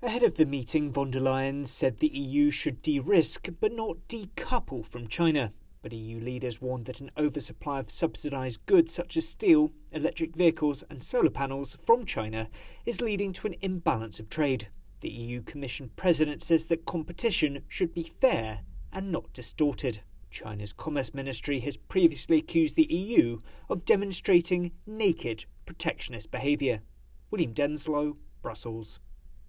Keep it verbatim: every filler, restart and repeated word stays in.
Ahead of the meeting, von der Leyen said the E U should de-risk but not decouple from China. But E U leaders warned that an oversupply of subsidised goods such as steel, electric vehicles and solar panels from China is leading to an imbalance of trade. The E U Commission President says that competition should be fair and not distorted. China's Commerce Ministry has previously accused the E U of demonstrating naked protectionist behaviour. William Denslow, Brussels.